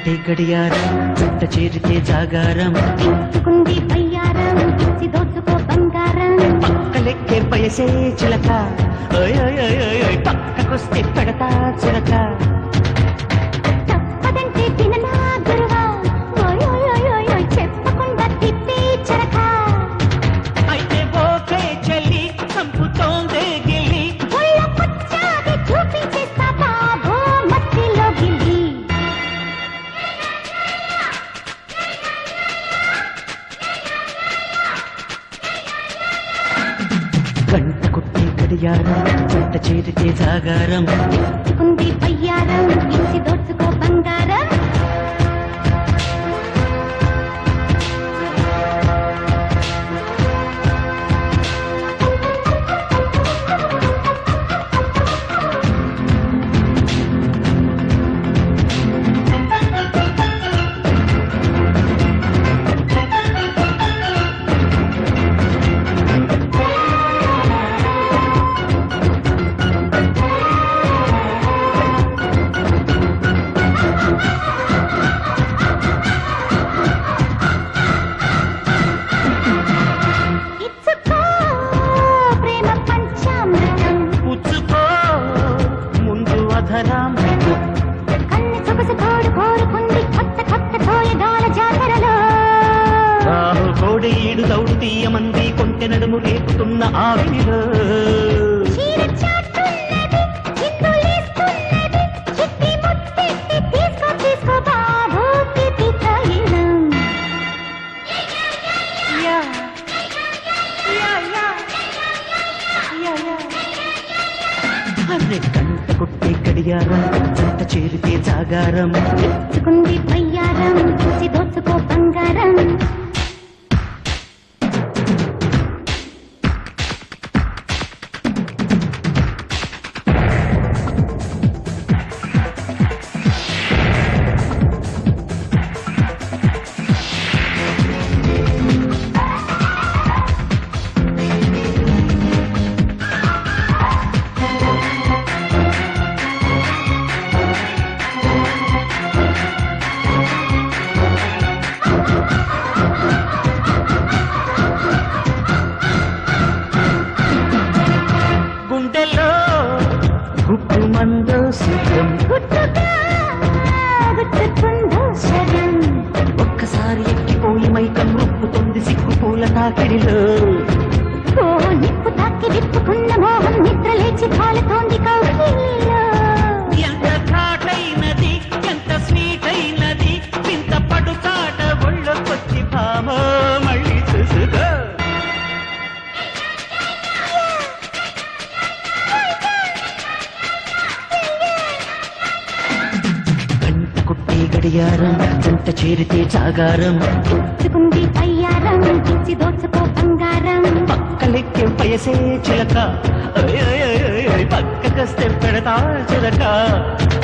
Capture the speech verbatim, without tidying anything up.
కొట్టే గడియారం జంట చేరితే జాగారం ఇచ్చుకుంది బయ్యారం ఇచ్చి దోచుకో బంగారం పక్కలెక్కే వయసే చిలక ఓయ్ ఓయ్ ఓయ్ ఓయ్ ఓయ్ పక్కకొస్తే పెడతా చిలక తప్పదంటే తిననా గురువా ఓయ్ ఓయ్ ఓయ్ ఓయ్ ఓయ్ చెప్పకుండా తిప్పి చరక అయితే ఓకే చెల్లి చంపుతోందే గిల్లి ఒళ్ళ పుచ్చాది చూపించేస్తా బాబో మట్టిలో గిల్లి గంట కొట్టే గడియారం జంట చేరితే జాగారం ఇచ్చుకుంది బయ్యారం ఇచ్చి దోచుకో బంగారం ఇచ్చుకో ప్రేమ పంచామృతం పుచ్చుకో ముందు అధరాం కన్ను సొగసు తోడు కోరుకుంది కొత్త కొత్త తోయగాల జాతరలో రాహు కోడి ఈడు దౌడు తీయమంది కొంటె నడుము రేపుతున్న ఆవినిలో చీర చాటున్నది చిందులేస్తున్నది చిట్టి ముత్తెట్టి తీసుకో తీసుకో బాబు తిప్పి తాగినం యా యా యా యా యా అరే గంట కొట్టే గడియారం జంట చేరితే జాగారం ఇచ్చుకుంది బయ్యారం చూసి దోచుకో బంగారం గుండెల్లో గుప్పు మందో సిద్ధం గుట్టుగా గుట్టుకుందో శరం ఒక్కసారి ఎక్కిపోయి మైకం రుప్పుతుంది సిగ్గు పూల తాకిడిలో ఓ నిప్పు తాకి విప్పుకున్న మోహం నిద్ర లేచి కాలుతోంది కౌగిలిలో ఎంత ఘాటైనది ఎంత స్వీట్ అయినది ఇంత పడుకాట ఒళ్ళొకొచ్చి భామో మళ్ళీ చూసుకో గంట కొట్టే గడియారం జంట చేరితే జాగారం ఇచ్చుకుంది బయ్యారం ఇచ్చి దోచుకో బంగారం పక్కలెక్కే వయసే చిలక ఓయ్ ఓయ్ ఓయ్ ఓయ్ పక్కకొస్తే పెడతా చిలక